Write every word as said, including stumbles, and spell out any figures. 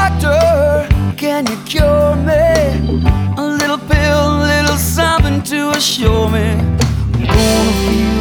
doctor, can you cure me? A little pill, a little something to assure me I'm gonna feel